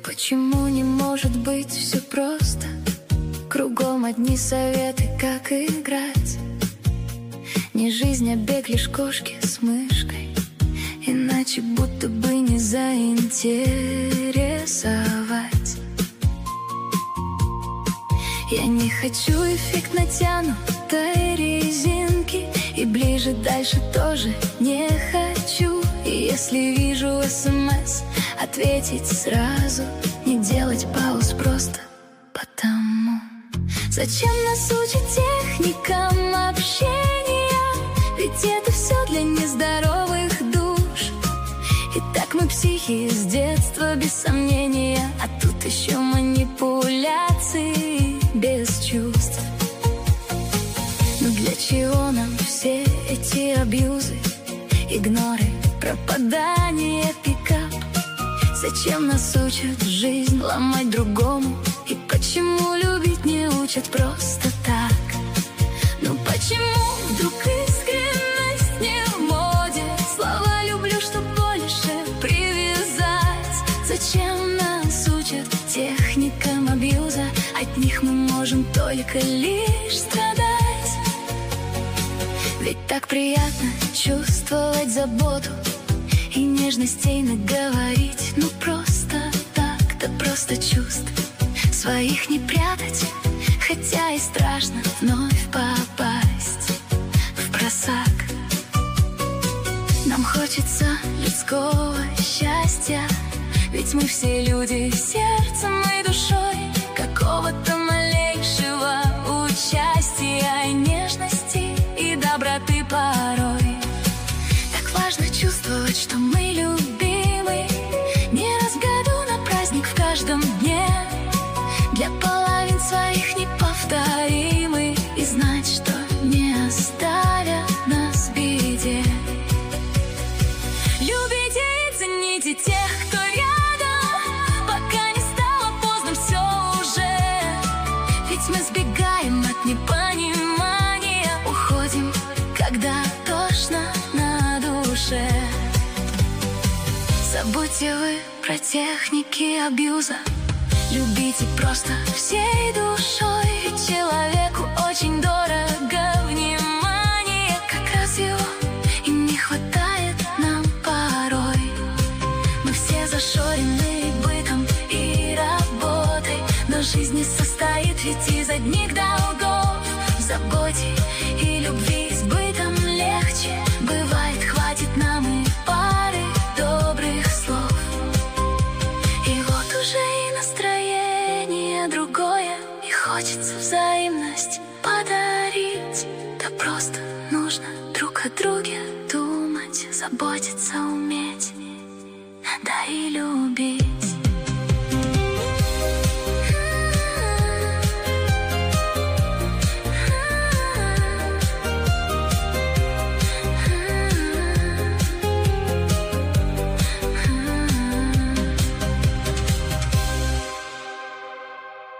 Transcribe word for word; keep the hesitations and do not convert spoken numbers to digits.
Почему не может быть все просто? Кругом одни советы, как играть. Не жизнь, а бег лишь кошки с мышкой. Иначе будто бы не заинтересовать. Я не хочу эффект натянутой резинки, и ближе дальше тоже не хочу. И если вижу смс, ответить сразу, не делать пауз просто потому. Зачем нас учат техникам общения? Ведь это все для нездоровых душ. И так мы психи с детства, без сомнения. А тут еще манипуляции без чувств. Но для чего нам все эти абьюзы, игноры, пропадание, пикап? Зачем нас учат жизнь ломать другому? И почему любить не учат просто так? Ну почему вдруг искренность не в моде? Слова люблю, чтоб больше привязать. Зачем нас учат техникам абьюза? От них мы можем только лишь страдать. Ведь так приятно чувствовать заботу и нежностей наговорить. Ну просто так, да просто чувств своих не прятать. Хотя и страшно вновь попасть в просак. Нам хочется людского счастья, ведь мы все люди сердцем и душой. Какого-то малейшего участия, нежности и доброты порой. Так важно чувствовать, что мы любимы. Не раз в году на праздник, в каждом дне. Для половин своих неповторимы. И знать, что не оставят нас в беде. Любите и цените тех, кто рядом, пока не стало поздно все уже. Ведь мы сбегаем от непонимания, уходим, когда тошно на душе. Забудьте вы про техники абьюза. Любите просто всей душой. Ведь человеку очень дорого внимание. Как раз его и не хватает нам порой. Мы все зашорены бытом и работой, но жизнь не состоит ведь из одних долгов. В заботе и любви с бытом легче. Бывает, хватит нам и пары добрых слов. И вот уже и настроение другое, и хочется взаимность подарить. Да просто нужно друг о друге думать, заботиться уметь, да и любить.